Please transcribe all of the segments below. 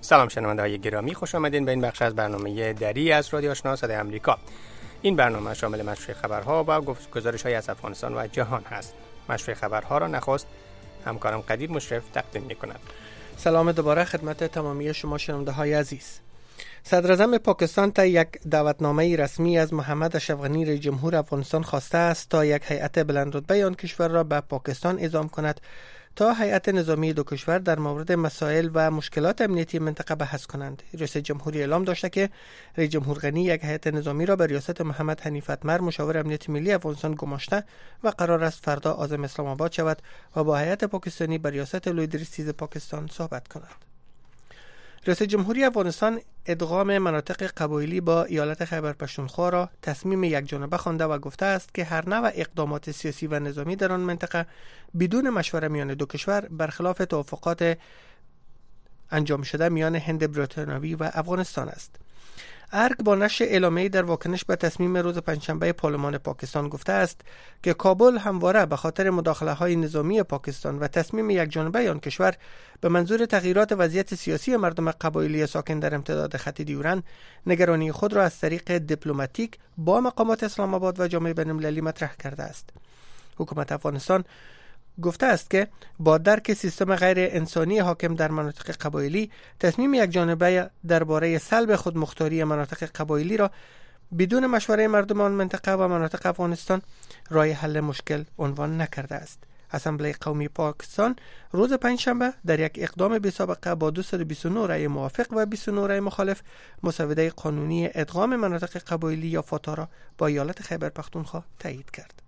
سلام شنونده های گرامی، خوش آمدین به این بخش از برنامه دری از رادیو آشنا صدای آمریکا. این برنامه شامل مشروع خبرها و گزارش‌های از افغانستان و جهان هست. مشروع خبرها را نخست همکارم قدیر مشرف تقدیم می‌کند. سلام دوباره خدمت تمامی شما شنونده های عزیز. صدر اعظم پاکستان تا یک دعوتنامه رسمی از محمد اشرف غنی رئیس جمهور افغانستان خواسته است تا یک هیئت بلند رتبه آن کشور را به پاکستان اعزام کند تا هیئت نظامی دو کشور در مورد مسائل و مشکلات امنیتی منطقه بحث کنند. رئیس جمهوری اعلام داشته که رئیس جمهور غنی یک هیئت نظامی را به ریاست محمد حنیف اتمر مشاور امنیت ملی افغانستان گماشته و قرار است فردا عازم اسلام آباد شود و با هیئت پاکستانی به ریاست لویدریستیز پاکستان صحبت کند. رئیس جمهوری افغانستان ادغام مناطق قبایلی با ایالت خیبر پختونخوا را تصمیم یکجانبه خوانده و گفته است که هر نوع اقدامات سیاسی و نظامی در آن منطقه بدون مشوره میان دو کشور برخلاف توافقات انجام شده میان هند بریتانیایی و افغانستان است. ارگ با نشر اعلامیه‌ای در واکنش به تصمیم روز پنجشنبه پارلمان پاکستان گفته است که کابل همواره به خاطر مداخله‌های نظامی پاکستان و تصمیم یکجانبه آن کشور به منظور تغییرات وضعیت سیاسی مردم قبایلی ساکن در امتداد خط دیورند نگرانی خود را از طریق دیپلماتیک با مقامات اسلام آباد و جامعه بین‌المللی مطرح کرده است. حکومت افغانستان گفته است که با درک سیستم غیر انسانی حاکم در مناطق قبایلی تصمیم یکجانبه درباره سلب خودمختاری مناطق قبایلی را بدون مشوره مردمان منطقه و مناطق افغانستان راه حل مشکل عنوان نکرده است. اسامبله قومی پاکستان روز پنجشنبه در یک اقدام بی‌سابقه با 229 رأی موافق و 29 رأی مخالف مسوده قانونی ادغام مناطق قبایلی یا فاتا را با ایالت خیبر پختونخوا تایید کرد.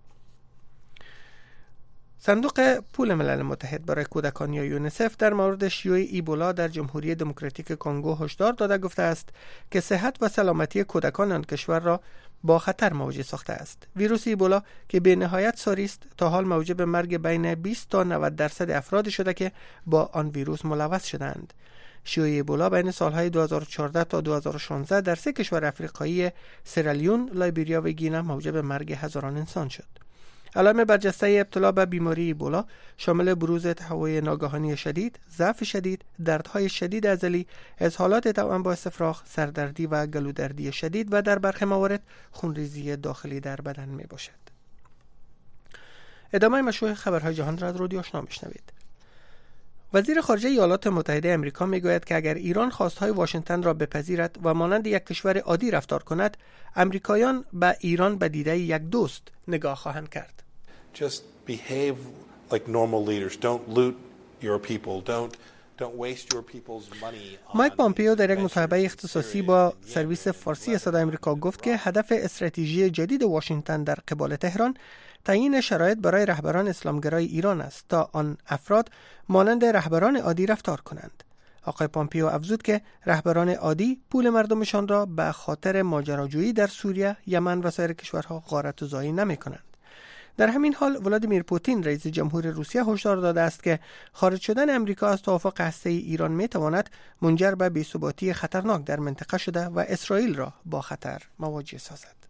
صندوق پول ملل متحد برای کودکان یا یونیسف در مورد شیوع ایبولا در جمهوری دموکراتیک کنگو هشدار داده گفته است که صحت و سلامتی کودکان آن کشور را با خطر مواجه ساخته است. ویروس ایبولا که به نهایت ساری است تا حال موجب مرگ بین 20 تا 90% افراد شده که با آن ویروس ملوث شدند. شیوع ایبولا بین سالهای 2014 تا 2016 در 3 کشور افریقایی سرالیون، لایبریا و گینه موجب مرگ هزاران انسان شد. علائم برجسته ابتلا به بیماری ایبولا شامل بروز تهوع ناگهانی شدید، ضعف شدید، دردهای شدید عضلی، اذهالات توأم با استفراغ، سردردی و گلودردی شدید و در برخی موارد خونریزی داخلی در بدن می باشد. ادامه مشروع خبرهای جهان را از رادیو آشنا میشنوید. وزیر خارجه ایالات متحده آمریکا میگوید که اگر ایران خواستهای واشنگتن را بپذیرد و مانند یک کشور عادی رفتار کند، امریکایان به ایران به دیده یک دوست نگاه خواهند کرد. Just behave like normal leaders. Don't loot your people. Don't waste your people's money. مایک پامپیو در یک مصاحبه اختصاصی با سرویس فارسی صدای آمریکا گفت که هدف استراتژی جدید واشنگتن در قبال تهران تعیین شرایط برای رهبران اسلامگرای ایران است تا آن افراد مانند رهبران عادی رفتار کنند. آقای پامپیو افزود که رهبران عادی پول مردمشان را به خاطر ماجراجویی در سوریه، یمن و سایر کشورها غارت و ضایع نمی‌کنند. در همین حال ولادیمیر پوتین رئیس جمهور روسیه هشدار داده است که خارج شدن امریکا از توافق هسته‌ای ایران می‌تواند منجر به بی‌ثباتی خطرناک در منطقه شده و اسرائیل را با خطر مواجه سازد.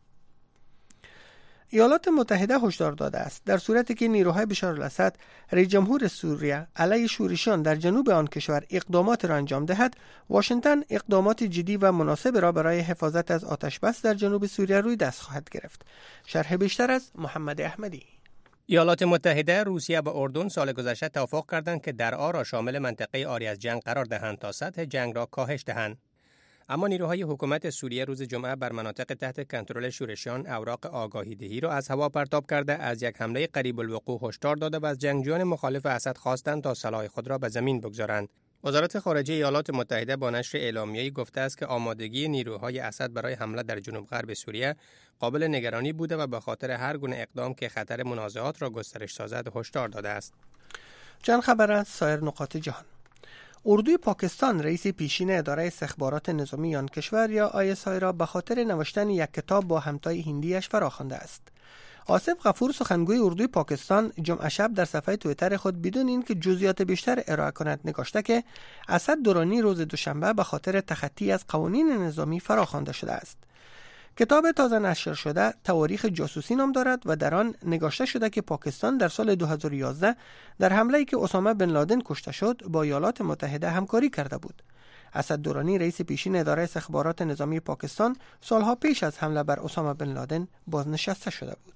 ایالات متحده هشدار داده است در صورتی که نیروهای بشار الاسد رئیس جمهور سوریه علیه شورشیان در جنوب آن کشور اقدامات را انجام دهد، واشنگتن اقدامات جدی و مناسب را برای حفاظت از آتش بس در جنوب سوریه روی دست خواهد گرفت. شرح بیشتر از محمد احمدی. ایالات متحده، روسیه و اردن سال گذشته توافق کردند که درعا را شامل منطقه عاری از جنگ قرار دهند تا سطح جنگ را کاهش دهند. اما نیروهای حکومت سوریه روز جمعه بر مناطق تحت کنترل شورشیان اوراق آگاهی دهی را از هوا پرتاب کرده از یک حمله قریب الوقوع هشدار داده و از جنگجویان مخالف اسد خواستند تا سلاح خود را به زمین بگذارند. وزارت خارجه ایالات متحده با نشر اعلامیه‌ای گفته است که آمادگی نیروهای اسد برای حمله در جنوب غرب سوریه قابل نگرانی بوده و به خاطر هر گونه اقدام که خطر منازعات را گسترش سازد هشدار داده است. چند خبر از سایر نقاط جهان. اردوی پاکستان رئیس پیشین اداره استخبارات نظامی آن کشور یا ISI را به خاطر نوشتن یک کتاب با همتای هندیش فراخوانده است. آصف غفور سخنگوی اردوی پاکستان جمعه شب در صفحه توییتر خود بدون اینکه جزئیات بیشتر ارائه کند نگاشته که اسد درانی روز دوشنبه به خاطر تخطی از قوانین نظامی فراخوانده شده است. کتاب تازه نشر شده تواریخ جاسوسی نام دارد و در آن نگاشته شده که پاکستان در سال 2011 در حمله‌ای که اسامه بن لادن کشته شد با ایالات متحده همکاری کرده بود. اسد درانی رئیس پیشین اداره استخبارات نظامی پاکستان سالها پیش از حمله بر اسامه بن لادن بازنشسته شده بود.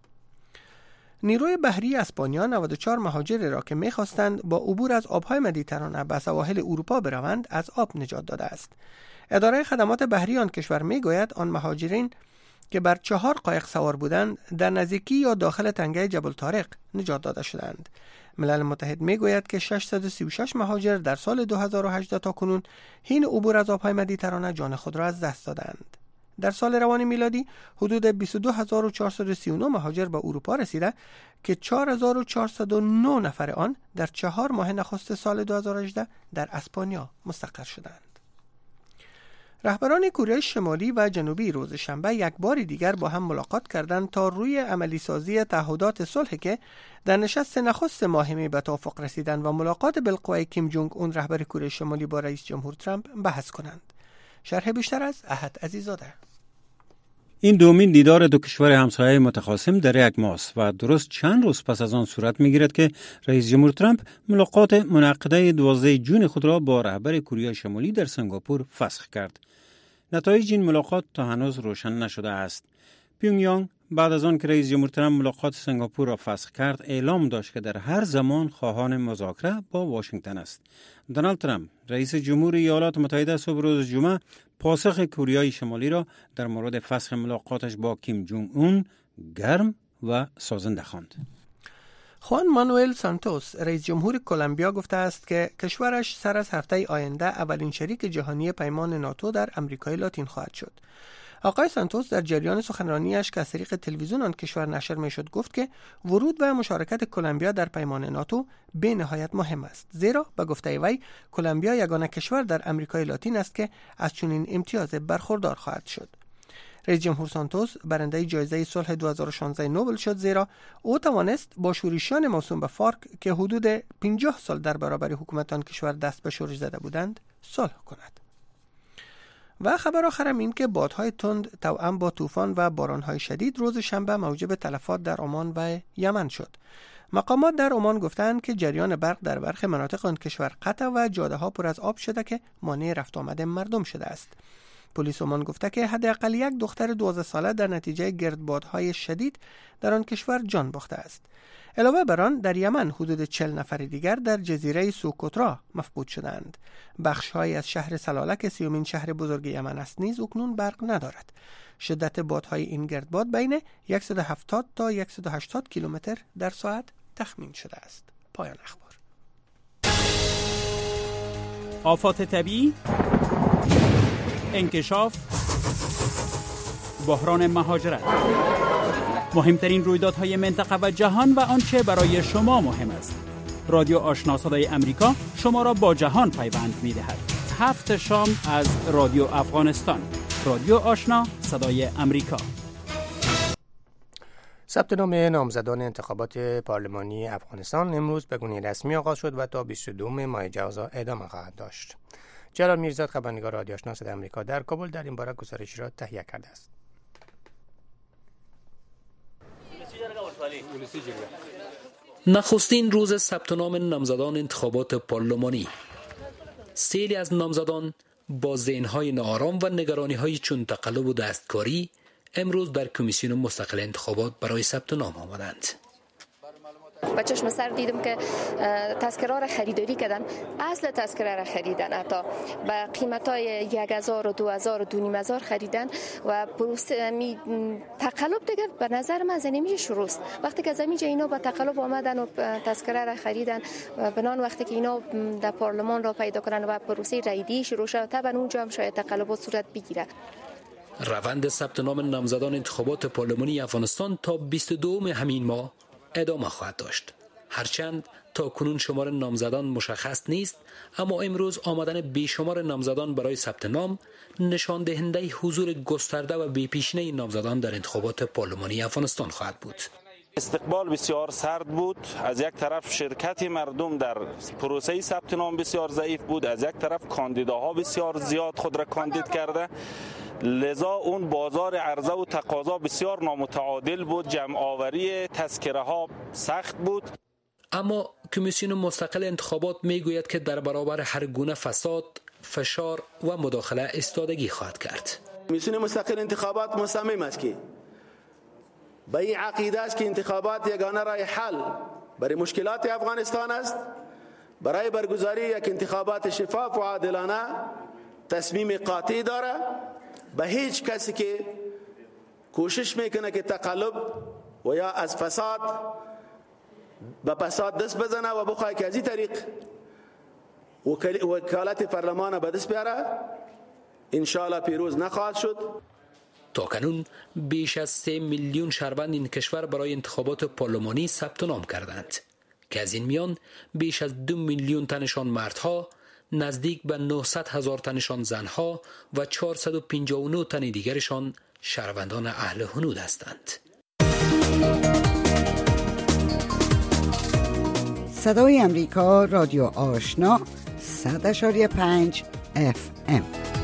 نیروی بحری اسپانیا 94 مهاجری را که می‌خواستند با عبور از آب‌های مدیترانه به سواحل اروپا بروند از آب نجات داده است. اداره خدمات بحری آن کشور می‌گوید آن مهاجرین که بر 4 قایق سوار بودند در نزدیکی یا داخل تنگه جبل طارق نجات داده شدند. ملل متحد می‌گوید که 636 مهاجر در سال 2018 تا کنون حین عبور از آب‌های مدیترانه جان خود را از دست دادند. در سال روان میلادی حدود 22439 مهاجر به اروپا رسیده که 4409 نفر آن در 4 ماه نخست سال 2018 در اسپانیا مستقر شدند. رهبران کره شمالی و جنوبی روز شنبه یک بار دیگر با هم ملاقات کردند تا روی عملی سازی تعهدات صلح که در نشست نخست ماه می به توافق رسیدند و ملاقات بالقوه کیم جونگ اون رهبر کره شمالی با رئیس جمهور ترامپ بحث کنند. شرح بیشتر از احد عزیزاده. این دومین دیدار دو کشور همسایه متخاصم در یک ماه است و درست چند روز پس از آن صورت می‌گیرد که رئیس جمهور ترامپ ملاقات منعقده 12 جون خود را با رهبر کره شمالی در سنگاپور فسخ کرد. نتایج این ملاقات تا هنوز روشن نشده است. پیونگ بعد از آن که رئیس جمهور ترامپ ملاقات سنگاپور را فسخ کرد، اعلام داشت که در هر زمان خواهان مذاکره با واشنگتن است. دونالد ترامپ رئیس جمهور ایالات متحده صبح روز جمعه پاسخ کره شمالی را در مورد فسخ ملاقاتش با کیم جونگ اون گرم و سازنده خواند. خوان مانوئل سانتوس رئیس جمهور کلمبیا گفته است که کشورش سر از هفته آینده اولین شریک جهانی پیمان ناتو در امریکای لاتین خواهد شد. آقای سانتوس در جریان سخنرانیش که از طریق تلویزیون آن کشور نشر میشد گفت که ورود و مشارکت کلمبیا در پیمان ناتو به نهایت مهم است، زیرا به گفته وی کلمبیا یگانه کشور در امریکای لاتین است که از چنین امتیاز برخوردار خواهد شد. رئیس جمهور سانتوس برنده جایزه صلح 2016 نوبل شد، زیرا او توانست با شورشیان موسوم به فارک که حدود 50 سال در برابر حکومت آن کشور دست به شورش زده بودند صلح کند. و خبر آخرم این که بادهای تند توأم با طوفان و بارانهای شدید روز شنبه موجب تلفات در عمان و یمن شد. مقامات در عمان گفتند که جریان برق در برخی مناطق آن کشور قطع و جاده‌ها پر از آب شده که مانع رفت آمد مردم شده است. پلیس عمان گفته که حداقل یک دختر 12 ساله در نتیجه گردبادهای شدید در آن کشور جان باخته است. علاوه بر آن در یمن حدود 40 نفر دیگر در جزیره سوکوترا مفقود شدند. بخش‌هایی از شهر سلاله که 30مین شهر بزرگ یمن است نیز اکنون برق ندارد. شدت بادهای این گردباد بین 170 تا 180 کیلومتر در ساعت تخمین شده است. پایان اخبار. آفات طبیعی، انکشاف، بحران مهاجرت، مهمترین رویدادهای منطقه و جهان و آنچه برای شما مهم است. رادیو آشنا صدای امریکا شما را با جهان پیوند می‌دهد. 7 شام از رادیو افغانستان. رادیو آشنا صدای امریکا. ثبت نام نامزدان انتخابات پارلمانی افغانستان امروز به گونه رسمی آغاز شد و تا 22 ماه جوزا ادامه خواهد داشت. جلال میرزاد خبرنگار رادیو آشنا صدای امریکا در کابل در این باره گزارش را تهیه کرده است. نخستین روز ثبت نام نامزدان انتخابات پارلمانی. سیلی از نامزدان با ذهن‌های ناآرام و نگرانی‌های چون تقلب و دستکاری امروز در کمیسیون مستقل انتخابات برای ثبت نام آمدند. با چشم سر دیدم که تذکره را خریداری کردن، اصل تذکره را خریدن، حتی به قیمتای 1000 و 2000 و 2500 خریدن و پروسه تقلب دیگه به نظر من نمیشه شروع است. وقتی که زمینجا اینا با تقلب آمدن و تذکره را خریدن و بنان وقتی که اینا در پارلمان را پیدا کنن و پروسه رایدی شروع شد، طبعا اونجا هم شاید تقلبات صورت بگیره. روند ثبت نام نامزدان انتخابات پارلمانی افغانستان تا 22 همین ماه ادامه خواهد داشت. هرچند تا کنون شمار نامزدان مشخص نیست، اما امروز آمدن بیشمار نامزدان برای ثبت نام نشان دهنده حضور گسترده و بی‌پیشینه نامزدان در انتخابات پارلمانی افغانستان خواهد بود. استقبال بسیار سرد بود. از یک طرف شرکت مردم در پروسه ثبت نام بسیار ضعیف بود، از یک طرف کاندیداها بسیار زیاد خود را کاندید کرده، لذا اون بازار عرضه و تقاضا بسیار نامتعادل بود. جمع آوری تذکره ها سخت بود. اما کمیسیون مستقل انتخابات میگوید که در برابر هر گونه فساد فشار و مداخله استادگی خواهد کرد. کمیسیون مستقل انتخابات مصمم است که به این عقیده است که انتخابات یگانه راه حل برای مشکلات افغانستان است. برای برگزاری یک انتخابات شفاف و عادلانه تصمیم قاطع داره. به هیچ کسی که کوشش میکنه که تقلب و یا از فساد به فساد دست بزنه و بخواه که از این طریق وکالت پارلمان به دست بیاره، انشاءالله پیروز نخواهد شد. تا کنون بیش از 3 میلیون شهروند این کشور برای انتخابات پارلمانی ثبت نام کردند که از این میان بیش از 2 میلیون تنشان مردها، نزدیک به 900,000 تنشان زنها و 459 تن دیگرشان شهروندان اهل هنود هستند. صدای امریکا، رادیو آشنا، 100.5 FM.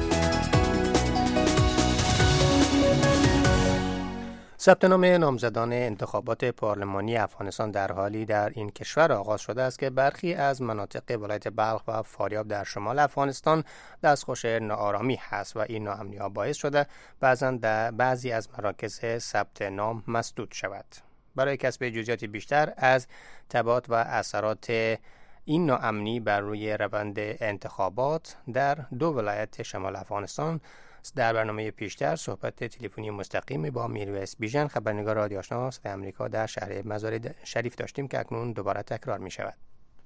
ثبت نام نامزدان انتخابات پارلمانی افغانستان در حالی در این کشور آغاز شده است که برخی از مناطق ولایت بلخ و فاریاب در شمال افغانستان دستخوش ناآرامی هست و این ناامنی‌ها باعث شده بعضی از مراکز ثبت نام مسدود شود. برای کسب جزئیات بیشتر از تبعات و اثرات این ناامنی بر روی روند انتخابات در 2 ولایت شمال افغانستان در برنامه پیشتر صحبت تلفنی مستقیم با میرویس بیژن، خبرنگار رادیو آشنا صدای آمریکا در شهر مزار شریف داشتیم که اکنون دوباره تکرار می شود.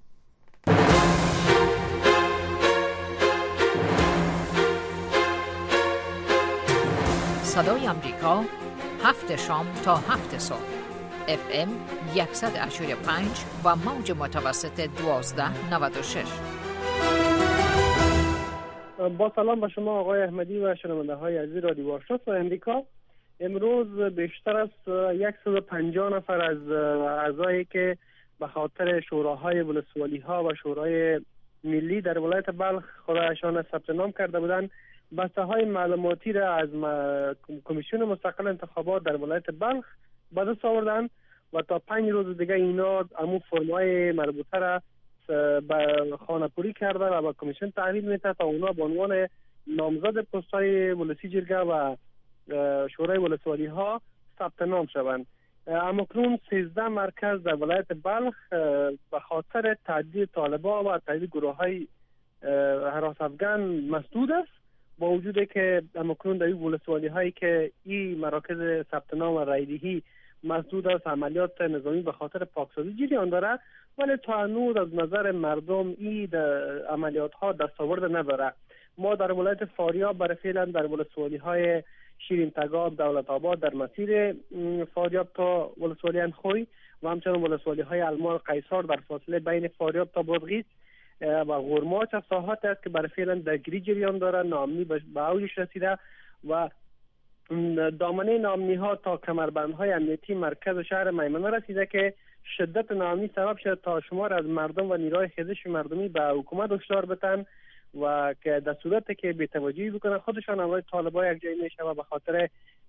صدای آمریکا 7 شام تا 7 صبح FM 100.5 و موج متوسط 1296. با سلام به شما آقای احمدی و شنونده های عزیز رادیو آشنا صدای آمریکا. امروز بیشتر از 150 نفر از اعضایی که به خاطر شوراهای ولسوالی ها و شورای ملی در ولایت بلخ خودشان ثبت نام کرده بودند، بسته های معلوماتی را از کمیسیون مستقل انتخابات در ولایت بلخ به دست آوردند و تا 5 روز دیگه اینا همون فرمای مربوطه را به خانه‌پوری کرده و به کمیسیون تحویل میده تا اونا به عنوان نامزد پست‌های ولسی جرگه و شورای ولسوالی ها ثبت نام شوند. همکنون 13 مرکز در ولایت بلخ به خاطر تعدیل طالبان و تعدیل گروه‌های هراس افغان مسدود است، با وجود که همکنون در این ولسوالی هایی که این مراکز ثبت نام و رایدهی مسدود است، عملیات نظامی به خاطر پاکسازی جریان داره، ولی تا هنوز از نظر مردم این عملیات ها دستاورد نداره. ما در ولایت فاریاب برای فعلا در ولسوالی های شیرین تگاب، دولت آباد در مسیر فاریاب تا ولسوالی انخوی و همچنین ولسوالی های المار قیصار در فاصله بین فاریاب تا بادغیس و غرماچ ساحات است که برای فعلا درگیری جریان داره، ناامنی به اوجش رسیده و دامنه ناامنی ها تا کمربندهای امنیتی مرکز شهر میمنه رسیده که شدت ناامنی سبب شده تا شمار از مردم و نیروهای خیزش مردمی به حکومت هشدار بدن و که در صورتی که بی‌توجهی بکنن خودشان همراه طالبان یک جایی میشه و به خاطر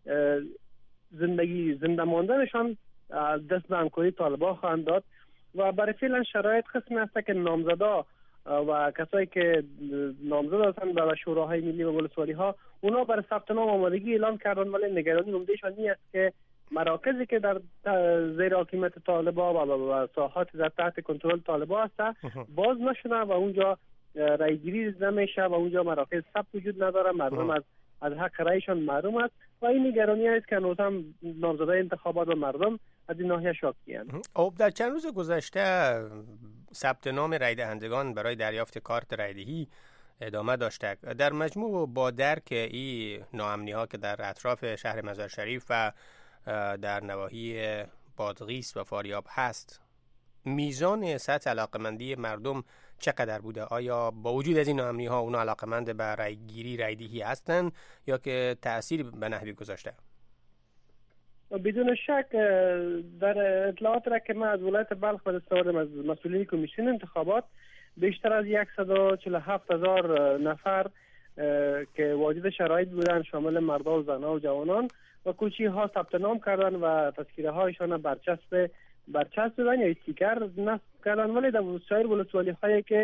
زنده ماندنشان دست به همکاری طالبان خواهند داد. و برای فعلا شرایط قسمی است که نامزدا و کسایی که نامزد هستند به شوراهای ملی و ولسوالی ها اونا برای ثبت نام آمادگی اعلام کردن، ولی نگرانی عمدهشان این است که مراکزی که در زیر حکومت طالبان و ساحات در تحت کنترل طالبان هست باز نشده و اونجا رایگیری نمیشه و اونجا مراکز ثبت وجود نداره، مردم از حق رایشان محروم است و این نگرانی است که هنوز هم نامزدای انتخابات و مردم از این ناحیه شاکی هستند. در چند روز گذشته ثبت نام رای دهندگان برای دریافت کارت رایدهی ادامه داشته. در مجموع با درک این ناامنی ها که در اطراف شهر مزار شریف و در نواحی بادغیس و فاریاب هست، میزان سطح علاقمندی مردم چقدر بوده؟ آیا با وجود از این ناامنی ها اونا علاقمند به رایگیری رایدهی هستند یا که تأثیر به نحوی گذاشته؟ بدون شک در اطلاعات را که من از ولایت بلخ به دست آوردم از مسئولین کمیسیون انتخابات، بیشتر از 147,000 نفر که واجد شرایط بودند شامل مردان و زنان و جوانان و کوچی ها ثبت نام کردن و تذکیره هایشان برچسب دادن یا استیکر نصب کردن، ولی در سایر ولسوالی هایی که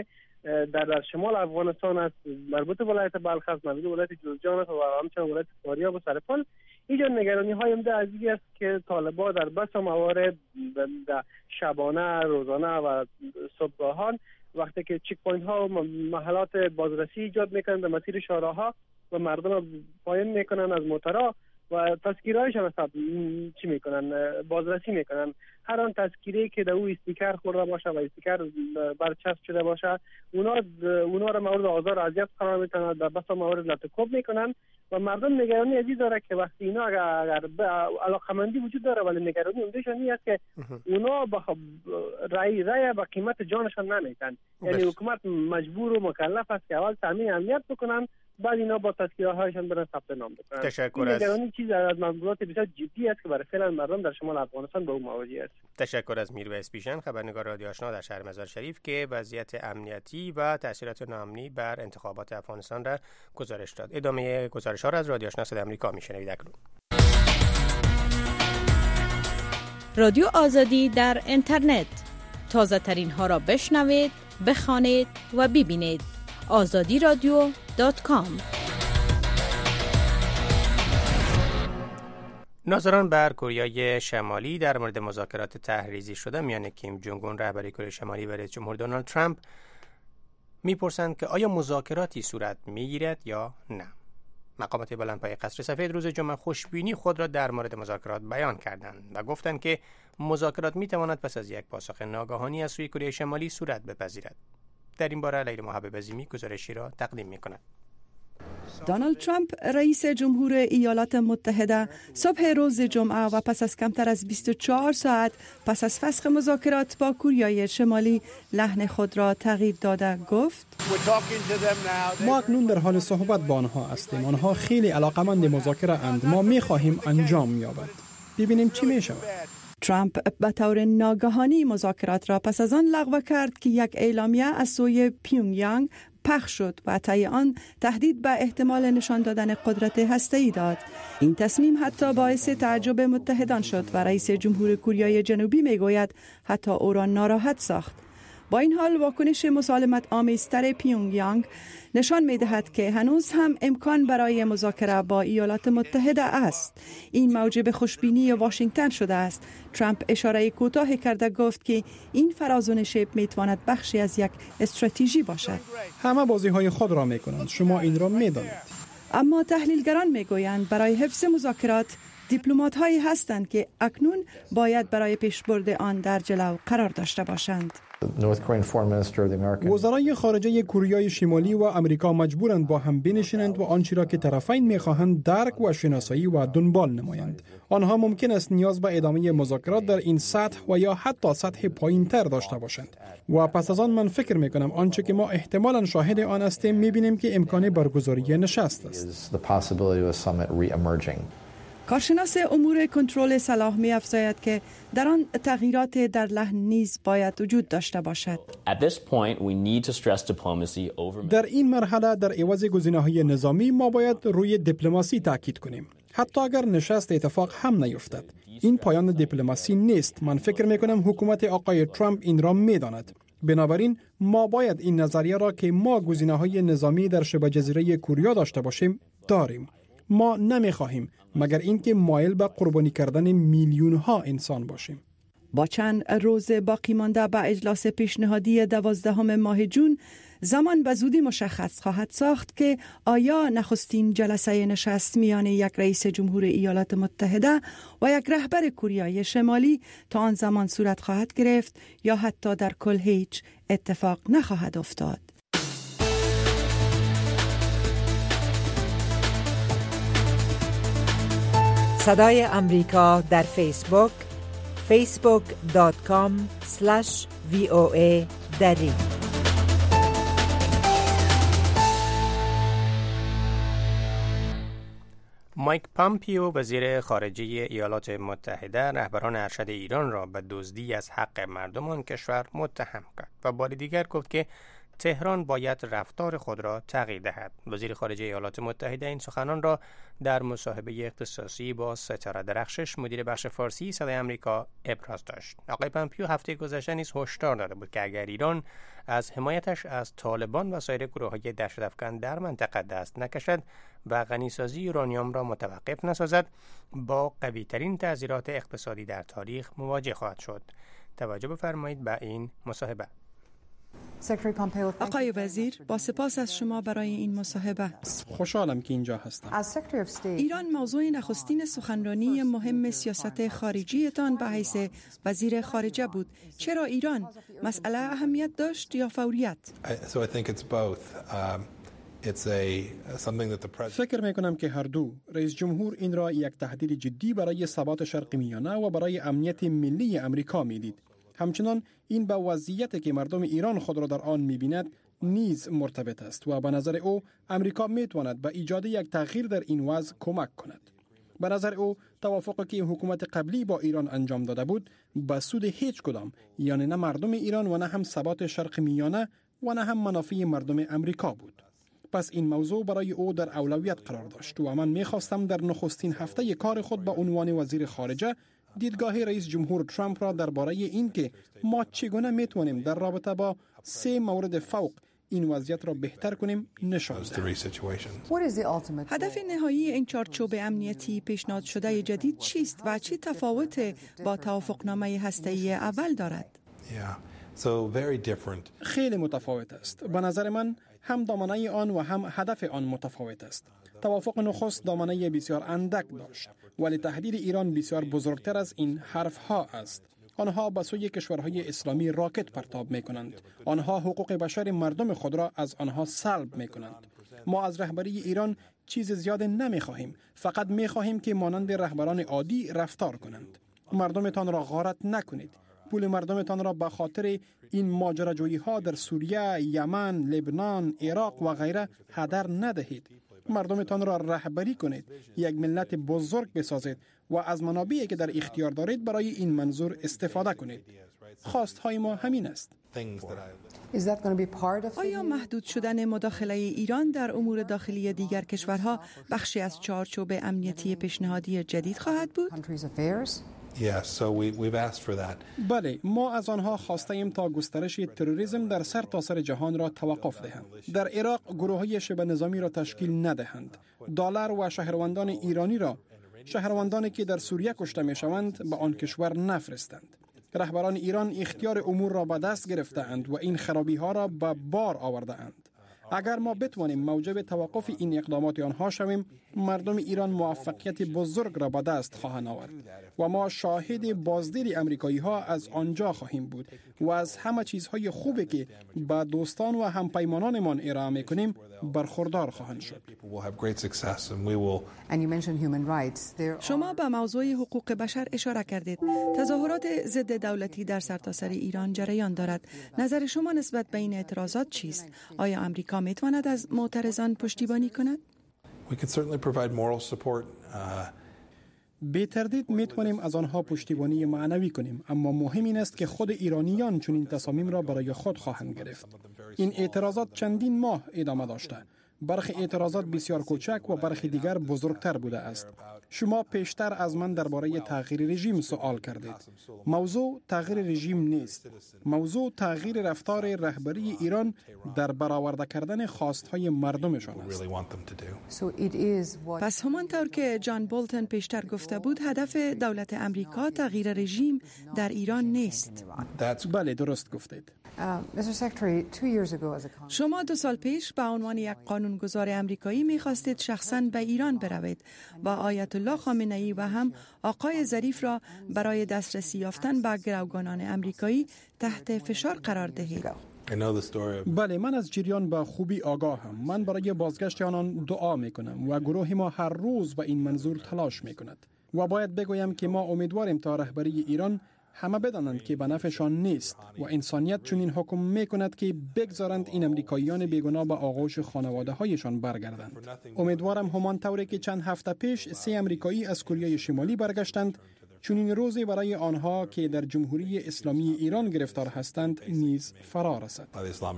در شمال افغانستان است، مربوط به ولایت بلخ است، مربوط به ولایت جوزجان است و همچنین ولایت فاریاب و سرپل. اینجا نگرانی های عمده از این است که طالبان در بس موارد در شبانه، روزانه و صبحگاهان وقتی که چک پوینت ها و محلات بازرسی ایجاد میکنند در مسیر شهرها و مردم پایین میکنن از موترها و تذکیرهایشان چی میکنن؟ بازرسی میکنن. هر آن تذکیری که در او استیکر خورده باشه و استیکر برچسب شده باشه اونا را مورد آزار و اذیت قرار میدن، در بسا موارد لطکوب میکنن و مردم نگرانی ازی داره که وقتی اینا اگر علاقمندی وجود داره ولی نگرانی اونجاشون این است که اونا رای با قیمت جانشان نمیتن. یعنی حکومت مجبور و مکلف است که اول تامین امنیت بکنن، بعد اینا با تذکیرهایشان برن ثبت نام بکنن. تشکر از نگرانی چیز از موضوعات بسیار جدی است که برای فعلا مردم در شمال افغانستان به اون مواجه است. تشکر از میرویس پیشن، خبرنگار رادیو آشنا در شهر مزار شریف که وضعیت امنیتی و تاثیرات ناامنی بر انتخابات افغانستان را گزارش داد. ادامه گزارش‌ها را از رادیو آشنا صدای آمریکا میشنوید اکنون. رادیو آزادی در اینترنت، تازه ترین ها را بشنوید، بخوانید و ببینید. azadiradio.com. ناظران بر کره شمالی در مورد مذاکرات تحریزی شده میان کیم جونگ اون رهبر کره شمالی و رئیس جمهور دونالد ترامپ میپرسند که آیا مذاکراتی صورت میگیرد یا نه. مقامات بلندپایه قصر سفید روز جمعه خوشبینی خود را در مورد مذاکرات بیان کردند و گفتند که مذاکرات میتواند پس از یک پاسخ ناگهانی از سوی کره شمالی صورت بپذیرد. در این باره لیلا محبب عظیمی گزارشی را تقدیم می‌کند. دونالد ترامپ رئیس جمهور ایالات متحده صبح روز جمعه و پس از کمتر از 24 ساعت پس از فسخ مذاکرات با کره شمالی لحن خود را تغییر داده گفت: ما اکنون در حال صحبت با آنها هستیم. آنها خیلی علاقمند مذاکره اند. ما می‌خواهیم انجام یابد. ببینیم چی می‌شود. ترامپ به طور ناگهانی مذاکرات را پس از آن لغو کرد که یک اعلامیه از سوی پیونگیانگ پخش شد و طی آن تهدید به احتمال نشان دادن قدرت هسته‌ای داد. این تصمیم حتی باعث تعجب متحدان شد و رئیس جمهور کره جنوبی میگوید حتی او را ناراحت ساخت. با این حال واکنش مسالمت آمیزتر پیونگیانگ نشان می‌دهد که هنوز هم امکان برای مذاکره با ایالات متحده است. این موجب خوشبینی واشنگتن شده است. ترامپ اشاره کوتاهی کرده گفت که این فرازون شبه میتواند بخشی از یک استراتژی باشد. همه بازی‌های خود را می‌کنند. شما این را می‌دانید. اما تحلیلگران میگویند برای حفظ مذاکرات دیپلمات‌هایی هستند که اکنون باید برای پیشبرد آن در جلو قرار داشته باشند. وزرای خارجه کره شمالی و امریکا مجبورند با هم بنشینند و آنچه را که طرفین می‌خواهند درک و شناسایی و دنبال نمایند. آنها ممکن است نیاز به ادامه مذاکرات در این سطح و یا حتی سطح پایین‌تر داشته باشند. و پس از آن من فکر می‌کنم آنچه که ما احتمالاً شاهد آن هستیم می‌بینیم که امکان برگزاری نشست است. کارشناس امور کنترل سلاح می‌افزاید که در آن تغییرات در لحن نیز باید وجود داشته باشد. در این مرحله در عوض گزینه‌های نظامی ما باید روی دیپلماسی تاکید کنیم. حتی اگر نشست اتفاق هم نیفتد. این پایان دیپلماسی نیست. من فکر می‌کنم حکومت آقای ترامپ این را می‌داند. بنابراین ما باید این نظریه را که ما گزینه‌های نظامی در شبه جزیره کره داشته باشیم داریم. ما نمی‌خواهیم مگر اینکه مایل به قربانی کردن میلیون‌ها انسان باشیم. با چند روز باقی مانده به اجلاس پیشنهادی 12 ماه جون زمان به زودی مشخص خواهد ساخت که آیا نخستین جلسه نشست میان یک رئیس جمهور ایالات متحده و یک رهبر کره شمالی تا آن زمان صورت خواهد گرفت یا حتی در کل هیچ اتفاق نخواهد افتاد. صدای امریکا در فیسبوک facebook.com/VOA دری. مایک پامپیو وزیر خارجه ایالات متحده رهبران ارشد ایران را به دزدی از حق مردم آن کشور متهم کرد و بار دیگر گفت که تهران باید رفتار خود را تغییر دهد. وزیر خارجه ایالات متحده این سخنان را در مصاحبه اختصاصی با ستاره درخشش مدیر بخش فارسی صدای آمریکا ابراز داشت. آقای پامپیو هفته گذشته نیز هشدار داده بود که اگر ایران از حمایتش از طالبان و سایر گروه‌های دهشت‌افکن در منطقه دست نکشد و غنیسازی یورانیوم را متوقف نسازد، با قوی‌ترین تعزیرات اقتصادی در تاریخ مواجه خواهد شد. توجه بفرمایید به این مصاحبه. آقای وزیر، با سپاس از شما برای این مصاحبه. خوشحالم که اینجا هستم. ایران موضوع نخستین سخنرانی مهم سیاست خارجیتان به حیث وزیر خارجه بود. چرا ایران؟ مسئله اهمیت داشت یا فوریت؟ فکر میکنم که هر دو. رئیس جمهور این را یک تهدید جدی برای ثبات شرق میانه و برای امنیت ملی امریکا میدید. همچنان این با وضعیتی که مردم ایران خود را در آن می‌بیند نیز مرتبط است و به نظر او امریکا می‌تواند به ایجاد یک تغییر در این وضع کمک کند. به نظر او توافقی که حکومت قبلی با ایران انجام داده بود به سود هیچ کدام، یعنی نه مردم ایران و نه هم ثبات شرق میانه و نه هم منافع مردم امریکا بود. پس این موضوع برای او در اولویت قرار داشت و من می‌خواستم در نخستین هفته کار خود به عنوان وزیر خارجه دیدگاه رئیس جمهور ترامپ را درباره این که ما چگونه میتوانیم در رابطه با 3 مورد فوق این وضعیت را بهتر کنیم نشان دهیم. هدف نهایی این چارچوب امنیتی پیشنهاد شده جدید چیست و چه تفاوت با توافقنامه هسته‌ای اول دارد؟ خیلی متفاوت است. به نظر من هم دامنه آن و هم هدف آن متفاوت است. توافق نخست دامنه بسیار اندک داشت، ولی تهدید ایران بسیار بزرگتر از این حرفها است. آنها به سوی کشورهای اسلامی راکت پرتاب می کنند. آنها حقوق بشر مردم خود را از آنها سلب می کنند. ما از رهبری ایران چیز زیاد نمی خواهیم، فقط می خواهیم که مانند رهبران عادی رفتار کنند. مردمتان را غارت نکنید. پول مردمتان را به خاطر این ماجراجویی ها در سوریه، یمن، لبنان، عراق و غیره هدر ندهید. مردمتان را رهبری کنید، یک ملت بزرگ بسازید و از منابعی که در اختیار دارید برای این منظور استفاده کنید. خواستهای ما همین است. آیا محدود شدن مداخله ایران در امور داخلی دیگر کشورها بخشی از چارچوب امنیتی پیشنهادی جدید خواهد بود؟ بله، ما از آنها خواستیم تا گسترش تروریسم در سرتاسر جهان را توقف دهند. در عراق گروه‌های شبه نظامی را تشکیل ندهند. دلار و شهروندان ایرانی را، شهروندانی که در سوریه کشته می‌شوند، به آن کشور نفرستند. رهبران ایران اختیار امور را به دست گرفته‌اند و این خرابی‌ها را به بار آورده‌اند. اگر ما بتوانیم موجب توقف این اقدامات آنها شویم، مردم ایران موفقیت بزرگ را به دست خواهند آورد و ما شاهد بازدید امریکایی ها از آنجا خواهیم بود و از همه چیزهای خوبی که با دوستان و همپیمانانمان ارائه می‌کنیم برخوردار خواهند شد. شما به موضوع حقوق بشر اشاره کردید. تظاهرات ضد دولتی در سرتاسر ایران جریان دارد. نظر شما نسبت به این اعتراضات چیست؟ آیا امریکا میتواند از معترضان پشتیبانی کند؟ بی تردید میتوانیم از آنها پشتیبانی معنوی کنیم، اما مهم این است که خود ایرانیان چون این تصامیم را برای خود خواهند گرفت. این اعتراضات چندین ماه ادامه داشته. برخی اعتراضات بسیار کوچک و برخی دیگر بزرگتر بوده است. شما پیشتر از من درباره تغییر رژیم سوال کردید. موضوع تغییر رژیم نیست. موضوع تغییر رفتار رهبری ایران در برآورده کردن خواستهای مردمشان است. پس همانطور که جان بولتن پیشتر گفته بود، هدف دولت امریکا تغییر رژیم در ایران نیست. بله، درست گفتید. شما 2 سال پیش به عنوان یک قانونگذار امریکایی می‌خواستید شخصاً به ایران بروید و آیت الله خامنه‌ای و هم آقای ظریف را برای دسترسی یافتن به گروگانان امریکایی تحت فشار قرار دهید. بله، من از جریان به خوبی آگاهم. من برای بازگشت آنان دعا می‌کنم و گروه ما هر روز به این منظور تلاش می‌کند. و باید بگویم که ما امیدواریم تا رهبری ایران همه بدانند که به نفعشان نیست و انسانیت چنین حکم میکند که بگذارند این امریکاییان بیگناه به آغوش خانواده هایشان برگردند. امیدوارم همان طوری که چند هفته پیش 3 امریکایی از کره شمالی برگشتند چون این روزی برای آنها که در جمهوری اسلامی ایران گرفتار هستند نیز فرا رسد.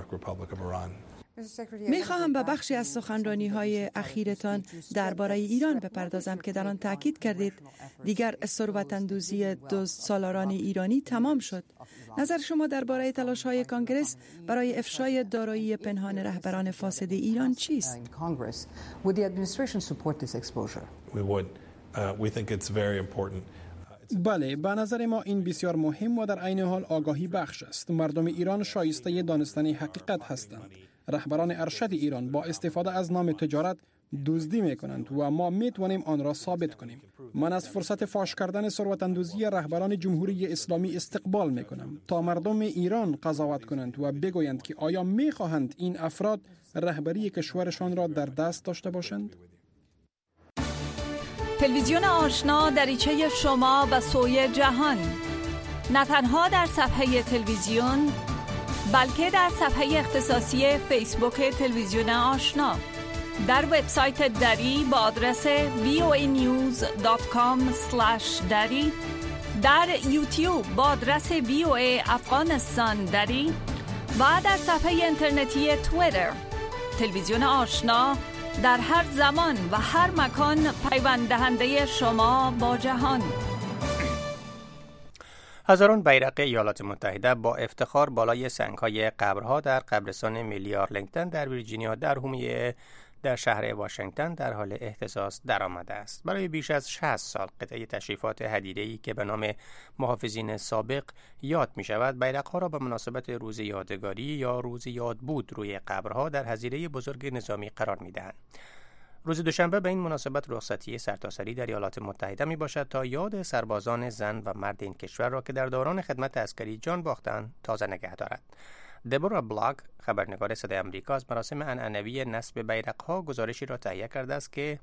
می خواهم به بخشی از سخنرانی‌های اخیرتان درباره ایران بپردازم که در آن تاکید کردید دیگر ثروت‌اندوزی دزدسالاران ایرانی تمام شد. نظر شما درباره تلاش‌های کانگرس برای افشای دارایی پنهان رهبران فاسد ایران چیست؟ بله، به نظر ما این بسیار مهم و در عین حال آگاهی بخش است. مردم ایران شایسته دانستن حقیقت هستند. رهبران ارشد ایران با استفاده از نام تجارت دزدی می‌کنند و ما می‌توانیم آن را ثابت کنیم. من از فرصت فاش کردن ثروت‌اندوزی رهبران جمهوری اسلامی استقبال می‌کنم تا مردم ایران قضاوت کنند و بگویند که آیا می‌خواهند این افراد رهبری کشورشان را در دست داشته باشند؟ تلویزیون آشنا دریچه شما به سوی جهان، نه تنها در صفحه تلویزیون بلکه در صفحه اختصاصی فیسبوک تلویزیون آشنا، در وبسایت دری با آدرس voanews.com/dari، در یوتیوب با آدرس VOA افغانستان دری و در صفحه اینترنتی توییتر. تلویزیون آشنا در هر زمان و هر مکان پیوند دهنده شما با جهان. هزاران بیرق ایالات متحده با افتخار بالای سنگ‌های قبرها در قبرستان ملی آرلینگتن در ویرجینیا در حومه در شهر واشنگتن در حال اهتزاز درآمده است. برای بیش از 60 سال قطعه تشریفات هدیه‌ای که به نام محافظین سابق یاد می شود، بیرق‌ها را به مناسبت روز یادگاری یا روز یاد بود روی قبرها در حظیره بزرگ نظامی قرار می دهند. روز دوشنبه به این مناسبت رخصتی سرتاسری در ایالات متحده می باشد تا یاد سربازان زن و مرد این کشور را که در دوران خدمت عسکری جان باختند تازه نگه دارد. دبورا بلاک، خبرنگار صدای آمریکا، از مراسم عنعنوی نصب بیرق‌ها گزارشی را تهیه کرده است که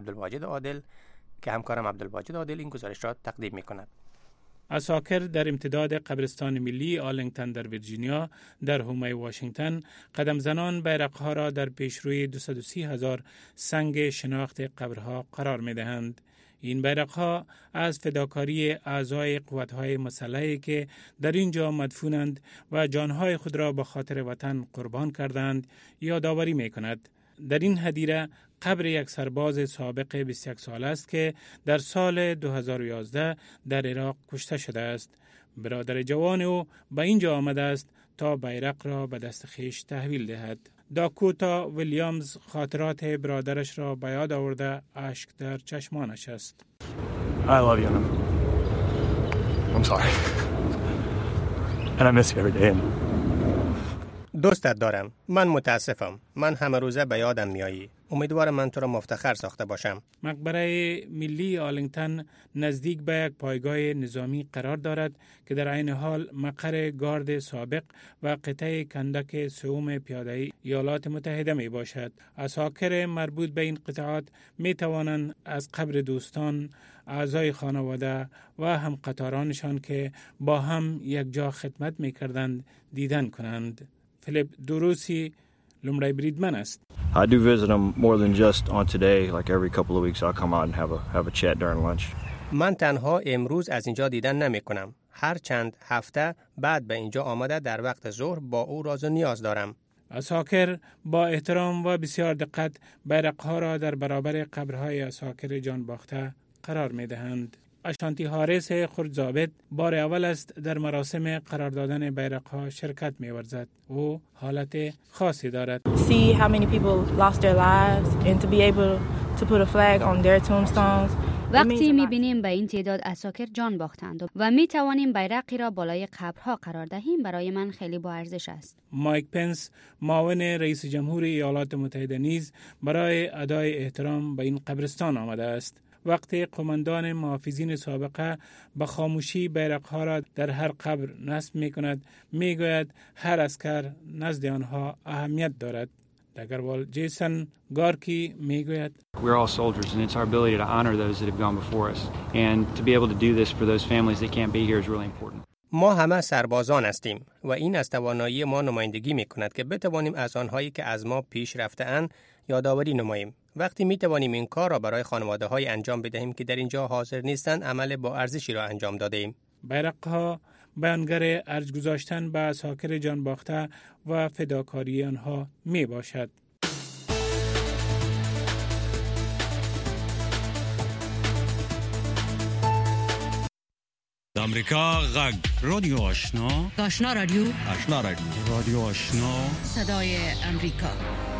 همکارم عبدالواجد عادل این گزارش را تقدیم می‌کند. عساکر در امتداد قبرستان ملی آرلینگتن در ویرجینیا در حومه واشنگتن قدم زنان بیرق‌ها را در پیشروی 230,000 سنگ شناخت قبرها قرار می‌دهند. این بیرق‌ها از فداکاری اعضای قوت‌های مسلحی که در اینجا مدفونند و جانهای خود را به خاطر وطن قربان کردند یادآوری می‌کند. در این هدیره قبر یک سرباز سابق 21 ساله است که در سال 2011 در عراق کشته شده است. برادر جوان او به اینجا آمده است تا بیرق را به دست خویش تحویل دهد. داکوتا ویلیامز خاطرات برادرش را به یاد آورده اشک در چشمانش است. I love you. I'm sorry. And I miss you every day. دوستت دارم. من متاسفم. من همه روزه به یادم میایی. امیدوارم من تو را مفتخر ساخته باشم. مقبره ملی آرلینگتن نزدیک به یک پایگاه نظامی قرار دارد که در عین حال مقر گارد سابق و قطعه کندک سوم پیاده ایالات متحده می باشد. عساکر مربوط به این قطعات می توانند از قبر دوستان، اعضای خانواده و هم قطارانشان که با هم یک جا خدمت می کردند دیدن کنند. فیلیپ دوروسی لومړی بریدمن است. I do visit them more than just on today. Like every couple of weeks I'll come out and have a chat during lunch. من تنها امروز از اینجا دیدن نمی کنم. هر چند هفته بعد به اینجا آمده در وقت ظهر با او راز و نیاز دارم. عساکر با احترام و بسیار دقت بیرق‌ها را در برابر قبرهای عساکر جان باخته قرار می دهند. اشانتی هاریس خردزابط بار اول است در مراسم قرار دادن بیرق‌ها شرکت می‌ورزد. او حالت خاصی دارد. See how many people lost their lives and to be able to put a flag on their tombstones. وقتی می‌بینیم به این تعداد عساکر جان باختند و می‌توانیم بیرقی را بالای قبرها قرار دهیم برای من خیلی با ارزش است. مایک پنس معاون رئیس جمهور ایالات متحده نیز برای ادای احترام به این قبرستان آمده است. وقتی قماندان محافظین سابقه به خاموشی بیرق‌ها را در هر قبر نصب می‌کند، می‌گوید هر عسکر نزد آنها اهمیت دارد. دگروال جیسن گارکی میگوید We're all soldiers and it's our ability to honor those that have gone before us and to be able to do this for those families that can't be here is really important. ما همه سربازان هستیم و این از توانایی ما نمایندگی می‌کند که بتوانیم از آنهایی که از ما پیش رفته‌اند یادآوری نماییم. وقتی می توانیم این کار را برای خانواده های انجام بدهیم که در اینجا حاضر نیستند، عمل با ارزشی را انجام داده ایم. بیرق‌ها بیانگر ارج گذاشتن به ساکر جان باخته و فداکاری آنها می باشد. امریکا غږ رادیو آشنا آشنا رادیو رادیو آشنا صدای امریکا.